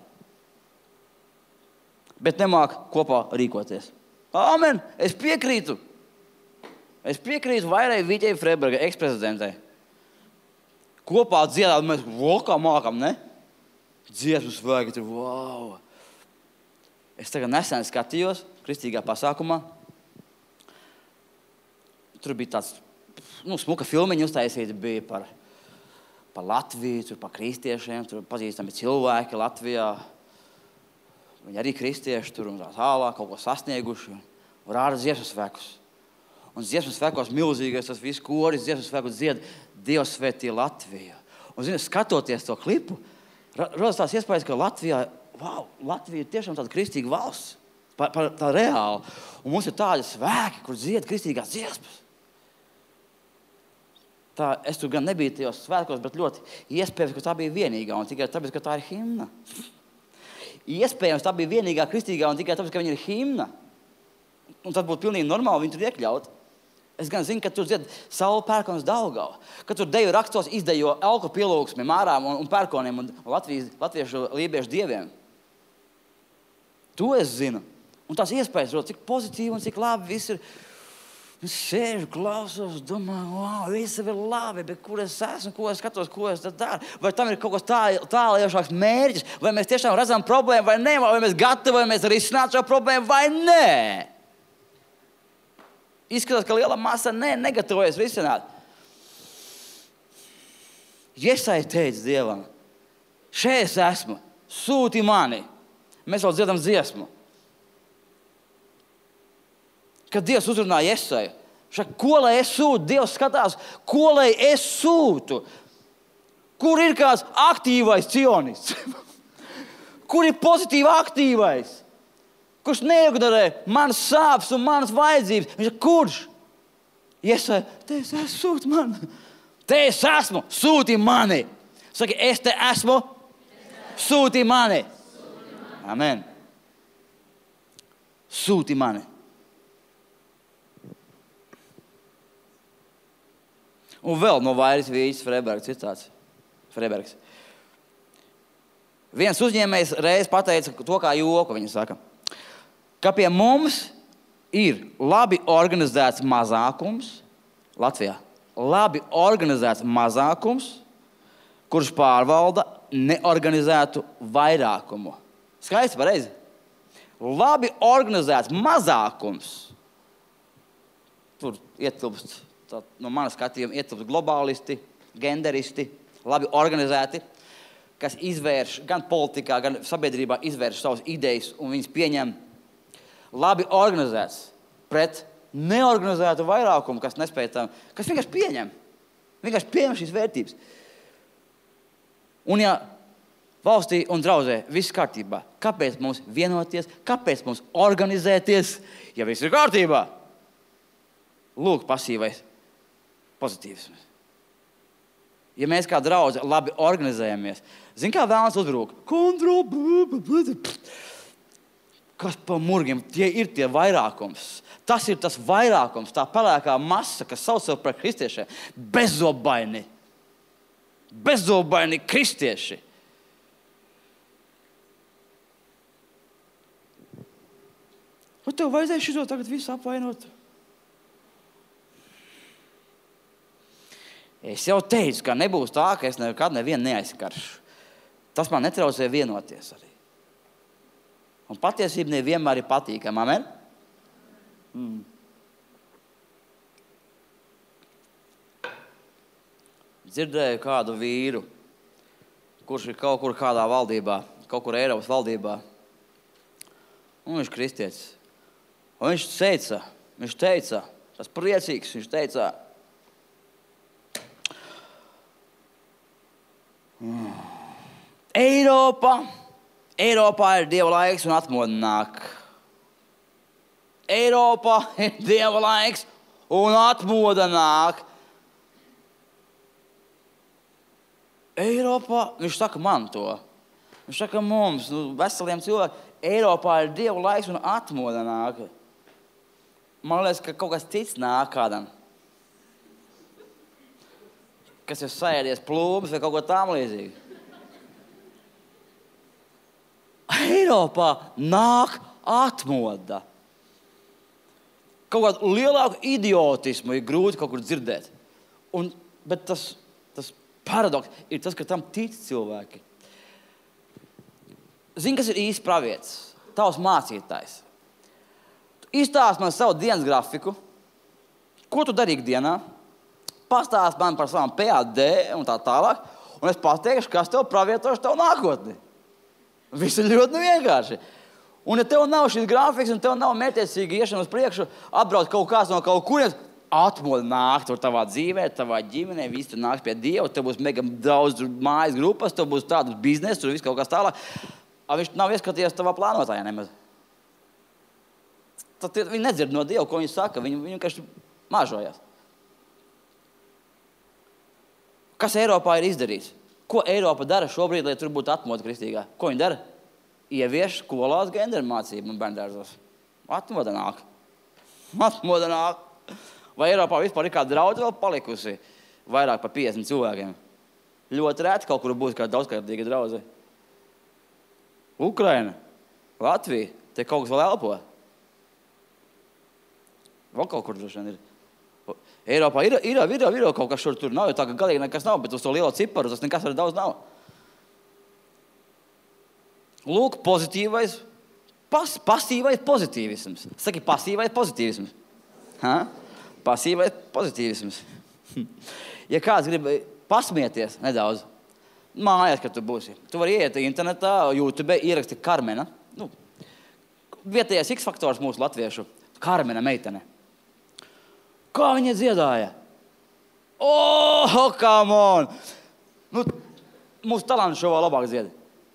bet nemāk kopā rīkoties. Amen! Es piekrītu. Es piekrītu Vairvīģai Freibergai, eksprezidentei. Kopā dziedāt, mēs kā mākam, ne? Dziesmu svēki, tur, wow! Es tagad nesen skatījos kristīgā pasākumā. Tur bija tāds, smuka filmiņa uztaisīta bija par Latviju, tur par kristiešiem, tur pazīstami cilvēki Latvijā. Viņi arī kristieši tur un tā tālāk, kaut ko sasnieguši un rāda dziesmu svēkus. Un dziesmu svēkos milzīgais tas viss koris, dziesmu svēkus dzied Dievs svētī Latviju. Un, zini, skatoties to klipu, rodas tās iespējas, ka Latvija ir tiešām tāda kristīga valsts, tā reāla. Un mums ir tādi svēki, kur dzied kristīgās dziesmas. Es tur gan nebiju tajos svētkos, bet ļoti iespējams, ka tā bija vienīgā un tikai tāpēc, ka tā ir himna. Iespējams, tā bija vienīgā kristīgā un tikai tāpēc, ka viņa ir himna. Un tad būtu pilnīgi normāli viņu tur iekļaut. Es gan zinu, ka tur dzied Saula Pērkons Daugava, ka tur deju rakstos izdejo elku pielūgsmi mārām un pērkoniem un latviešu lībiešu dieviem. To es zinu. Un tās iespējas, cik pozitīvi un cik labi viss ir. Es sēžu, klausos, domāju, wow, viss ir labi, bet kur es esmu, ko es skatos, ko es tad daru? Vai tam ir kaut kas tālējošāks mērķis? Vai mēs tiešām redzam problēmu vai nē? Vai mēs gatavojamies risināt šo problēmu vai nē? Izskatās, ka liela masa negatavojas risināt. Jesai teica Dievam, šeit es esmu, sūti mani. Mēs vēl dziedam dziesmu. Kad Dievs uzrunāja Jesaju, šak, ko lai es sūtu? Dievs skatās, ko lai es sūtu? Kur ir kāds aktīvais cionists? Kur ir pozitīvi aktīvais? Kurš neignorē manas sāpes un manas vajadzības? Viņš ir kurš? Jesaja, te es esmu, sūti mani. Te es esmu, sūti mani. Saki, es te esmu, sūti mani. Amen. Sūti mani. Un vēl no Vairas Vīķis Freibergs citāts. Freibergs. Viens uzņēmējs reiz pateica to kā joku, viņa saka, ka pie mums ir labi organizēts mazākums Latvijā. Labi organizēts mazākums, kurš pārvalda neorganizētu vairākumu. Skaisti, pareizi? Labi organizēts mazākums. Tur ietilpst, no manas skatījuma, ietilpst globālisti, genderisti, labi organizēti, kas izvērš gan politikā, gan sabiedrībā izvērš savas idejas un viņas pieņem. Labi organizēts pret neorganizētu vairākumu, kas nespēj tam, kas vienkārši pieņem. Vienkārši pieņem šīs vērtības. Un ja valstī un draudzē viss kārtībā, kāpēc mums vienoties, kāpēc mums organizēties, ja viss ir kārtībā? Lūk, pasīvais pozitīvisms. Ja mēs kā draudze labi organizējamies, zin kā vēlams uzbrūk? Kas pa murgiem? Tie ir tie vairākums. Tas ir tas vairākums, tā pelēkā masa, kas sauc sev par kristiešiem. Bezzobaini. Bezzobaini kristieši. Un tev vajadzēja šito tagad visu apvainot? Es jau teicu, ka nebūs tā, ka es nekad nevienu neaizskaršu. Tas man netraucē vienoties arī. Un patiesība nevienmēr ir patīkama. Amen? Dzirdēju kādu vīru, kurš ir kaut kur kādā valdībā, kaut kur Eiropas valdībā. Un viņš kristietis. Un viņš teica, tas priecīgs, viņš teica, Eiropā ir Dieva laiks un atmoda nāk. Eiropā ir Dieva laiks un atmoda nāk. Eiropā, viņš saka man to. Viņš saka mums, veseliem cilvēkiem, Eiropā ir Dieva laiks un atmoda nāk. Man liekas, ka kaut kas cits nāk kādam. Kas ir saēdies plūmes vai kaut ko tam līdzīgi. Eiropā nāk atmoda. Kaut kādu lielāku idiotismu ir grūti kaut kur dzirdēt. Bet tas paradoks ir tas, ka tam tic cilvēki. Zini, kas ir īsts pravietis? Tavs mācītājs. Izstāst man savu dienas grafiku. Ko tu darīji dienā? Pastāst man par savām PAD un tā tālāk. Un es pateikšu, kas tev pravietošu tavu nākotni. Viss ir ļoti vienkārši. Un ja tev nav šīs grafikas un tev nav mērķiecīgi iešana uz priekšu, atbrauc kaut kāds no kaut kurienes, atmoda nāk tur tavā dzīvē, tavā ģimenē, visi tur nāks pie Dieva, tev būs mega daudz mājas grupas, tev būs tādas biznesa, tur viss kaut kas tālāk. Viņš nav ieskatījies tavā plānotājā nemaz. Tad viņi nedzird no Dieva, ko viņi saka, viņi vienkārši mažojās. Kas Eiropā ir izdarīts? Ko Eiropa dara šobrīd, lai tur būtu atmoda kristīgā? Ko viņi dara? Ievieš skolās genderu mācību un bērndārzos. Atmoda nāk. Atmoda nāk. Vai Eiropā vispār ir kāda draudze vēl palikusi? Vairāk par 50 cilvēkiem. Ļoti reti kaut kur būs kāda daudzkārtīga draudze. Ukraina, Latvija, te kaut kas vēl elpo. Vēl kaut kur droši vien ir. Eiropā ir kaut kas šur tur nav, jo tā, ka galīgi nekas nav, bet uz to lielo ciparu tas nekas arī daudz nav. Lūk, pozitīvais, pasīvais pozitīvisms. Saki, pasīvais pozitīvisms. Pasīvais pozitīvisms. Ja kāds grib pasmieties nedaudz, mājās, kad tu būsi. Tu vari iet internetā, YouTube, ieraksti Karmena. vietējais X-faktors mūsu latviešu, Karmena meitene. Kā viņa dziedāja? Come on! Mūsu talantu šovā labāk dzied.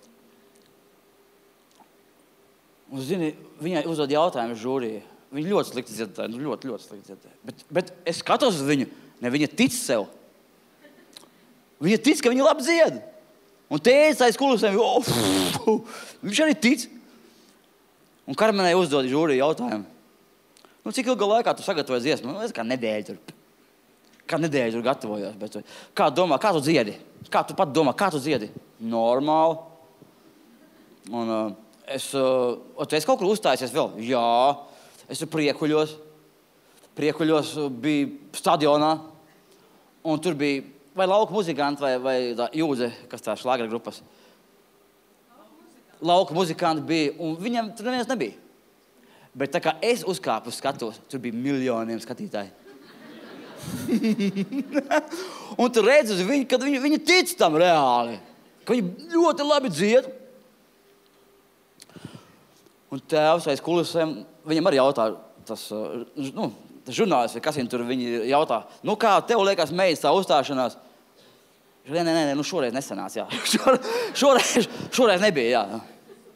Un, zini, viņai uzdod jautājumu žūrija. Viņa ļoti slikti dziedāja, ļoti slikti dziedāja. Bet es skatos uz viņu, viņa tic sev. Viņa tic, ka viņa labi dzied. Un tētis aiz kulisēm, viņš arī tic. Un Karmenai uzdod žūrija jautājumu. Cik ilgā laikā tu sagatavoji dziesmu? Es kā nedēļu tur gatavojos. Bet kā domā, kā tu dziedi? Kā tu pat domā, kā tu dziedi? Normāli. Un tu esi kaut kur uzstājies vēl? Jā. Es tur Priekuļos biju stadionā. Un tur bija vai lauka muzikanti, vai tā Jūdze, kas tā šlāgera grupas. Lauka muzikanti bija, un viņam tur neviens nebija. Bet tā kā es uzkāpu skatos, tur bija miljoniem skatītāji. Un tu redzi uz viņu, kad viņi tic tam reāli. Ka viņi ļoti labi dzied. Un tēvs aiz kulisēm, viņam arī jautā, tas žurnālisti, kas viņi tur viņi jautā. Kā tev liekas meitas tā uzstāšanās? Nē, šoreiz nesanāca, jā. šoreiz nebija, jā.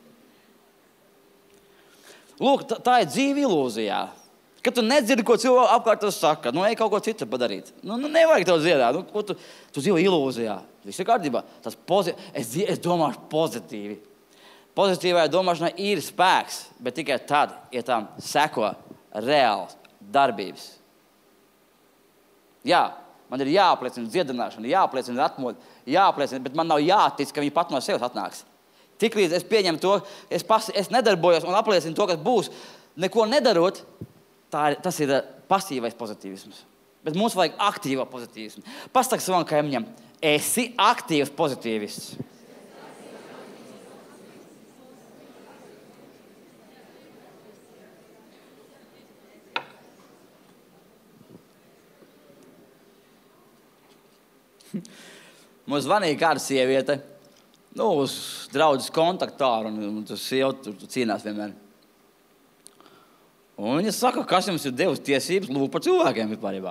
Lūk, tā ir dzīve ilūzijā. Kad tu nedzirdi, ko cilvēku apkārt saka, ej kaut ko citu padarīt. Nevajag tev dziedāt. Tu dzīvo ilūzijā. Viss ir kārtībā. Es domāšu pozitīvi. Pozitīvai domāšanai ir spēks, bet tikai tad, ja tam seko reāls darbības. Jā, man ir jāapliecina dziedināšana, jāapliecina atmodu, jāapliecina, bet man nav jātic, ka viņi pat no sevis atnāks. Tiklīdz es pieņemu to, es nedarbojos un apliecinu to, kas būs, neko nedarot, tas ir pasīvais pozitīvisms. Bet mums vajag aktīvo pozitīvismu. Pastāk savam kaimiņam, esi aktīvs pozitīvists. Mums zvanīja kāda sieviete, uz draudzes kontaktāru, un tas sieva tur cīnās vienmēr. Un viņa saka, kas jums ir devis tiesības lūgt par cilvēkiem vispārībā?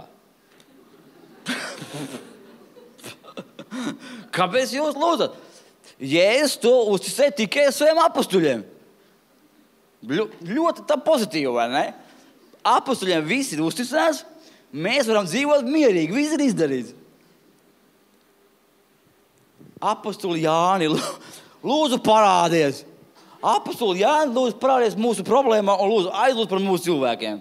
Kāpēc jūs lūdzat? Jēzus to uzticēja tikai saviem apustuļiem. Ļoti tā pozitīvi, vai ne? Apustuļiem visi ir uzticēts, mēs varam dzīvot mierīgi, viss ir izdarīts. Apostuli Jāni, lūdzu parādies. Apostuli Jāni, lūdzu parādies mūsu problēmā un lūdzu aizlūdz par mūsu cilvēkiem.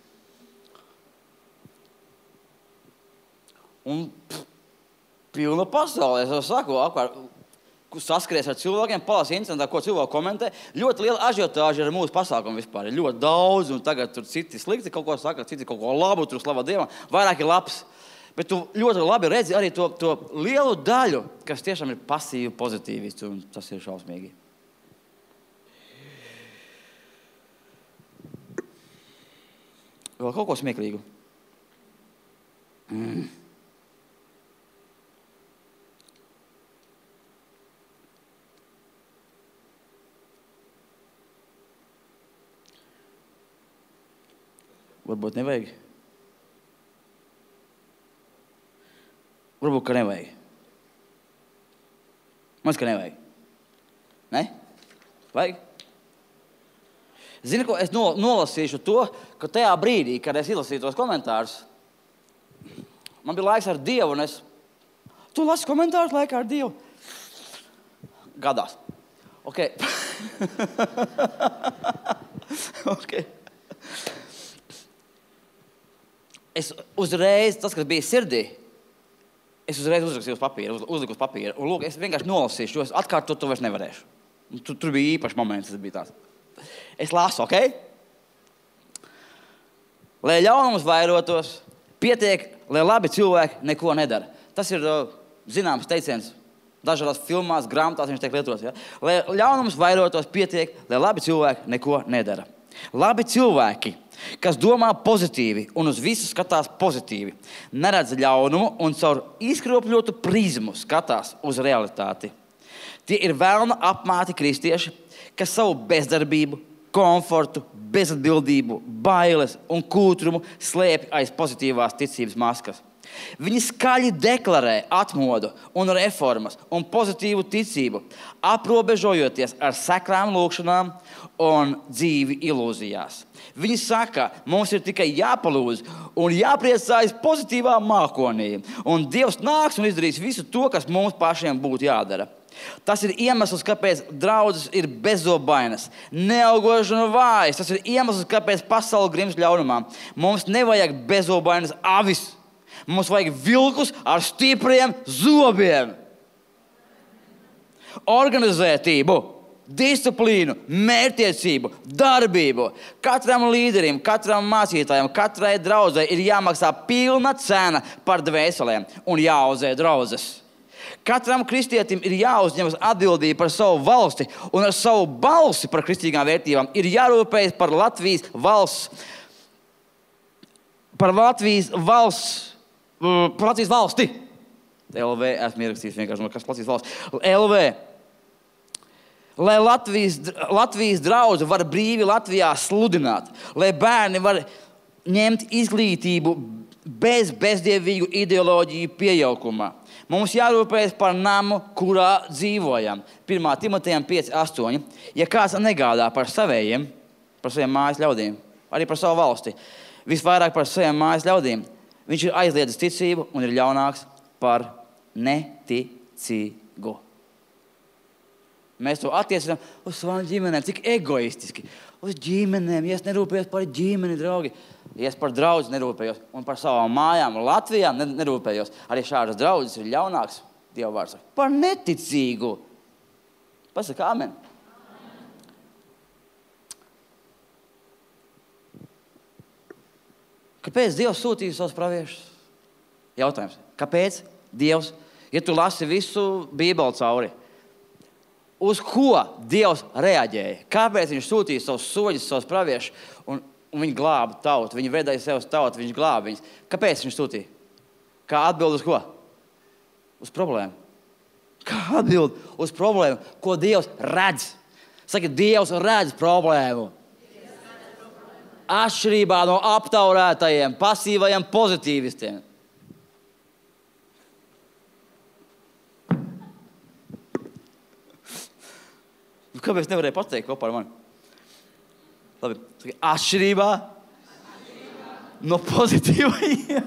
Un pilna pasaulē, es saku, saskaries ar cilvēkiem, palās incidentā, ko cilvēku komentē. Ļoti liela ažiotāža ar mūsu pasākumu vispār. Ir ļoti daudz, un tagad tur citi slikti kaut ko saka, citi kaut ko labu, tur slava Dievam, vairāk ir labs. Bet tu ļoti labi redzi arī to lielu daļu, kas tiešām ir pasīvi pozitīvisti, un tas ir šausmīgi. Vēl kaut ko smieklīgu. Varbūt nevajag. Varbūt, ka nevajag. Man ka nevajag. Ne? Vajag? Zini, ko es nolasīšu to, ka tajā brīdī, kad es izlasīju tos komentārus, man bija laiks ar Dievu, un tu lasi komentārus laikā ar Dievu? Gadās. Ok. Ok. Es uzreiz, tas, kas bija sirdī, es uzreiz uzrakstīju uz papīra, uzliku uz papīra. Un lūk, es vienkārši nolasīšu, jo es atkārtot to vairs nevarēšu. Tur bija īpašs moments, tas bija tāds. Es lasu, ok? Lai ļaunums vairotos, pietiek, lai labi cilvēki neko nedara. Tas ir zināms teiciens. Dažādās filmās, grāmatās viņš tiek lietots. Ja? Lai ļaunums vairotos, pietiek, lai labi cilvēki neko nedara. Labi cilvēki, kas domā pozitīvi un uz visu skatās pozitīvi, neredz ļaunumu un caur izkropļotu prizmu skatās uz realitāti. Tie ir vēlna apmāti kristieši, kas savu bezdarbību, komfortu, bezatbildību, bailes un kūtrumu slēpj aiz pozitīvās ticības maskas. Viņi skaļi deklarē atmodu un reformas un pozitīvu ticību, aprobežojoties ar seklām lūkšanām un dzīvi ilūzijās. Viņi saka, mums ir tikai jāpalūdz un jāpriecājas pozitīvā mākonī, un Dievs nāks un izdarīs visu to, kas mums pašiem būtu jādara. Tas ir iemesls, kāpēc draudzes ir bezobainas, neaugošas un vājas. Tas ir iemesls, kāpēc pasaule grimst ļaunumā. Mums nevajag bezobainas avis. Mums vajag vilkus ar stipriem zobiem. Organizētību, disciplīnu, mērķtiecību, darbību. Katram līderim, katram mācītājam, katrai draudzei ir jāmaksā pilna cena par dvēselēm un jāaudzē draudzes. Katram kristietim ir jāuzņemas atbildība par savu valsti un ar savu balsi par kristīgām vērtībām ir jārūpējas par Latvijas valsti. LV, esmu ierakstījis vienkārši, kas Latvijas valsts. LV. Lai Latvijas draudze var brīvi Latvijā sludināt, lai bērni var ņemt izglītību bez bezdievīgu ideoloģiju piejaukuma. Mums jārūpējas par namu, kurā dzīvojam. 1. Timotejam 5:8. Ja kāds negādā par saviem mājas ļaudīm, arī par savu valsti, visvairāk par saviem mājas ļaudīm, viņš ir aizliedzis ticību un ir ļaunāks par neticīgu. Mēs to attiecinām uz savām ģimenēm, cik egoistiski. Uz ģimenēm, ja es nerūpējos par ģimeni, draugi. Ja es par draudzi nerūpējos un par savām mājām Latvijā nerūpējos, arī šādas draudzes ir ļaunāks, Dieva vārds saka, par neticīgu. Pasaka amen. Kāpēc Dievs sūtīja savus praviešus? Jautājums. Kāpēc Dievs, ja tu lasi visu Bībeli cauri, uz ko Dievs reaģēja? Kāpēc viņš sūtīja savus soļus, savus praviešus un viņi glāba tautu? Viņi vedēja sev uz tautu, viņš glāba viņus. Kāpēc viņš sūtīja? Kā atbild uz ko? Uz problēmu. Kā atbild uz problēmu? Ko Dievs redz? Saka, Dievs redz problēmu. Atšķirībā no aptaurētajiem, pasīvajiem pozitīvistiem. Kāpēc nevarēja pateikt kopā ar mani? Labi, atšķirībā no pozitīvajiem,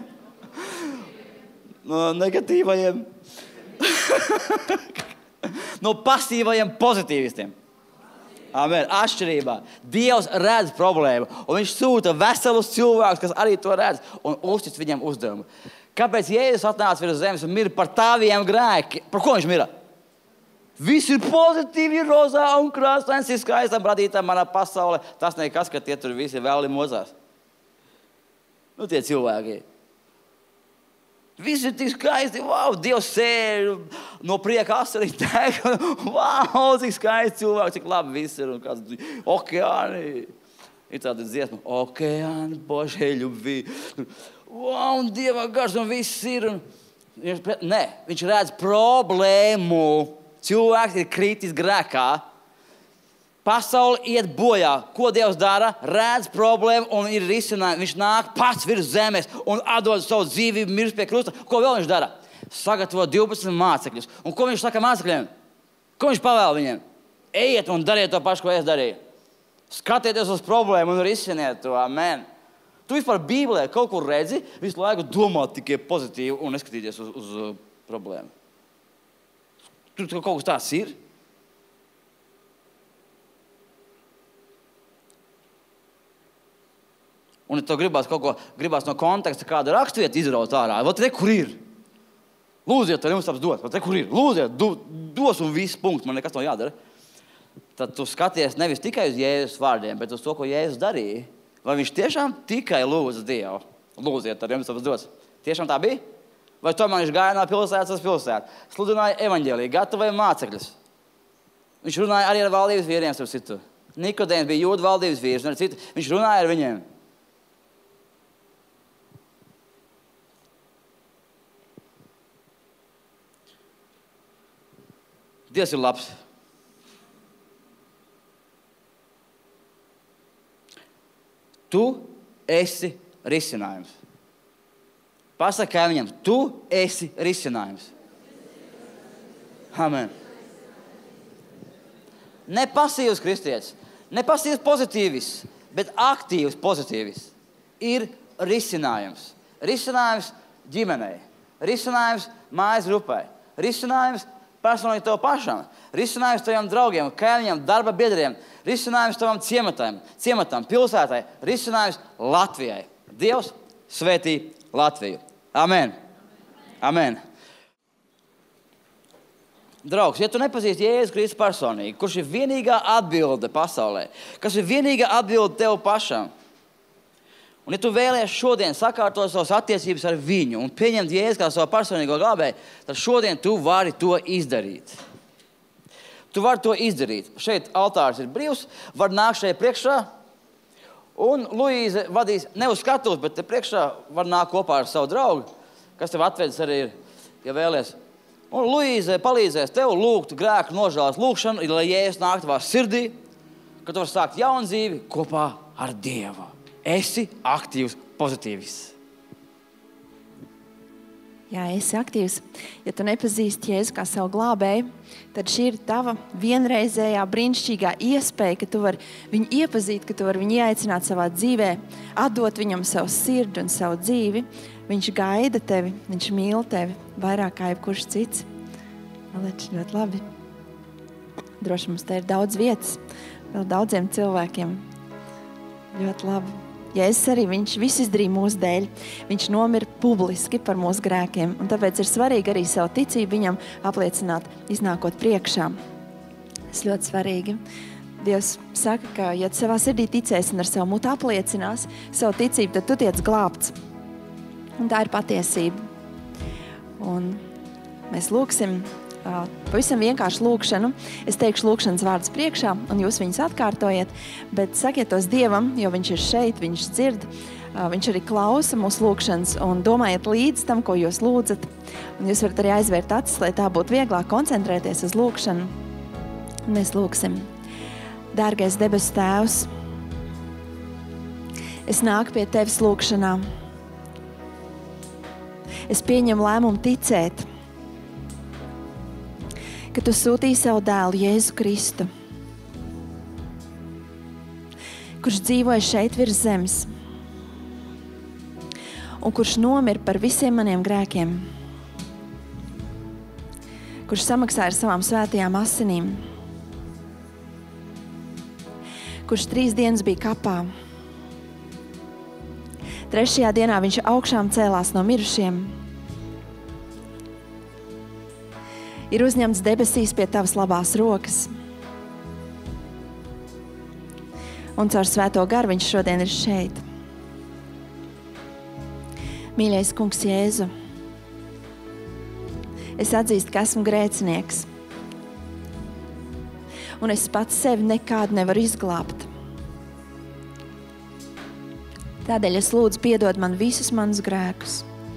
no negatīvajiem, no pasīvajiem pozitīvistiem. Amen. Atšķirībā. Dievs redz problēmu, un viņš sūta veselus cilvēkus, kas arī to redz, un uztic viņam uzdevumu. Kāpēc Jēzus atnāca virs zemes un mira par taviem grēkiem? Par ko viņš mira? Viss ir pozitīvi, ir rozā un krāsains, ir skaistam radītā manā pasaulē. Tas nekas, ka tie tur visi vēli mozās. Nu, tie cilvēki. Viss ir tik skaisti. Wow, Dievs sēž no prieka asarī tēk. Wow, cik skaisti cilvēki, cik labi viss ir. Un kāds okeāni. Ir tāda dziesma. Okeāni, Božai ļubvi. Wow, un Dieva gars un viss ir. Nē, viņš redz problēmu. Cilvēks ir kritis grēkā. Pasaule iet bojā. Ko Dievs dara? Redz problēmu un ir risinājumi. Viņš nāk pats virs zemes un atdod savu dzīvību, mirst pie krusta. Ko vēl viņš dara? Sagatavo 12 mācekļus. Un ko viņš saka mācekļiem? Ko viņš pavēl viņiem? Ejiet un dariet to pašu, ko es darīju. Skatieties uz problēmu un risiniet to. Amen. Tu vispār Bībelē kaut kur redzi, visu laiku domāt tikai pozitīvi un neskatīties uz problēmu. Tur kaut kas tāds ir. Un ja tev gribās no konteksta kādu raksturvietu izraut ārā, vat re, kur ir. Lūdziet, tad jums taps dot. Vat re, kur ir. Lūdziet, dos un viss punkts, man nekas nav jādara. Tad tu skaties nevis tikai uz Jēzus vārdiem, bet uz to, ko Jēzus darīja. Vai viņš tiešām tikai lūdza Dievu? Lūdziet, tad jums taps dots. Tiešām tā bija? Vai tomēr viņš gāja no pilsētas uz pilsētu, sludināja evaņģēliju, gatavoja mācekļus. Viņš runāja arī ar valdības vīriem, starp citu. Nikodēms bija jūdu valdības vīrs, un ar citu. Viņš runāja ar viņiem. Dievs ir labs. Tu esi risinājums. Pasaka kaimiņam, tu esi risinājums. Amen. Ne pasīvs kristietis, ne pasīvs pozitīvis, bet aktīvs pozitīvis ir risinājums. Risinājums ģimenei, risinājums mājas grupai, risinājums personīgi tev pašam, risinājums taviem draugiem, kaimiņiem, darba biedriem, risinājums tavam ciematam, pilsētai, risinājums Latvijai. Dievs svētī Latviju. Amen. Amen. Draugs, ja tu nepazīsti Jēzu Kristu personīgi, kurš ir vienīgā atbilde pasaulē, kas ir vienīgā atbilde tev pašam, un ja tu vēlies šodien sakārtot savas attiecības ar viņu un pieņemt Jēzu kā savu personīgo glābēju, tad šodien tu vari to izdarīt. Tu vari to izdarīt. Šeit altārs ir brīvs, var nākt šeit priekšā, un Luīze vadīs ne uz skatuves, bet te priekšā var nākt kopā ar savu draugu, kas tev atvedis arī ir, ja vēlies. Un Luīze palīdzēs tev lūgt grēku nožēlas lūgšanu, lai Jēzus nāk tavā sirdī, ka tu vari sākt jaunu dzīvi kopā ar Dievu. Esi aktīvs, pozitīvs. Jā, esi aktīvs. Ja tu nepazīsti Jēzu kā savu glābēju, tad šī ir tava vienreizējā brīnišķīgā iespēja, ka tu vari viņu iepazīt, ka tu vari viņu ieaicināt savā dzīvē, atdot viņam savu sirdi un savu dzīvi. Viņš gaida tevi, viņš mīl tevi vairāk kā jebkurš cits. Ļoti labi. Droši mums te ir daudz vietas, vēl daudziem cilvēkiem. Ļoti labi. Jēzus arī, viņš visu izdarīja mūsu dēļ. Viņš nomira publiski par mūsu grēkiem, un tāpēc ir svarīgi arī savu ticību viņam apliecināt, iznākot priekšā. Tas ļoti svarīgi. Dievs saka, ka ja tu savā sirdī ticēsi un ar savu mutu apliecinās savu ticību, tad tu tiec glābts. Un tā ir patiesība. Un mēs lūksim pavisam vienkārši lūkšanu. Es teikšu lūkšanas vārdus priekšā, un jūs viņus atkārtojiet, bet sakiet tos Dievam, jo viņš ir šeit, viņš dzird, viņš arī klausa mūsu lūkšanas, un domājiet līdz tam, ko jūs lūdzat. Un jūs varat arī aizvērt acis, lai tā būtu vieglāk koncentrēties uz lūkšanu. Un mēs lūksim. Dārgais debesu Tēvs, es nāku pie Tevis lūkšanā. Es pieņemu lēmumu ticēt, ka Tu sūtīji savu dēlu Jēzu Kristu, kurš dzīvoja šeit virs zemes un kurš nomira par visiem maniem grēkiem, kurš samaksāja ar savām svētajām asinīm, kurš 3 dienas bija kapā. 3. dienā viņš augšām cēlās no mirušiem, ir uzņemts debesīs pie Tavas labās rokas. Un caur Svēto garu viņš šodien ir šeit. Mīļais Kungs Jēzu, es atzīstu, ka esmu grēcinieks. Un es pats sevi nekādu nevaru izglābt. Tādēļ es lūdzu piedod man visus manus grēkus.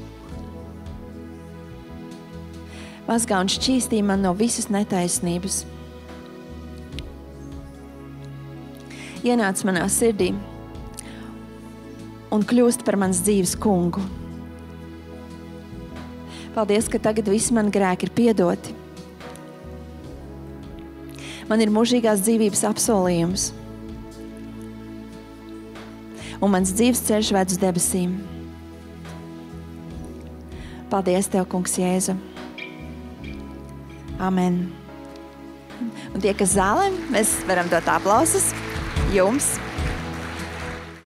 Mazgā un šķīstī man no visas netaisnības. Ienāc manā sirdī un kļūst par manas dzīves kungu. Paldies, ka tagad visi mani grēki ir piedoti. Man ir mūžīgās dzīvības apsolījums. Un mans dzīves ceļš ved uz debesīm. Paldies Tev, Kungs Jēzu. Amen. Un tie, kas zālē, mēs varam dot aplausus jums.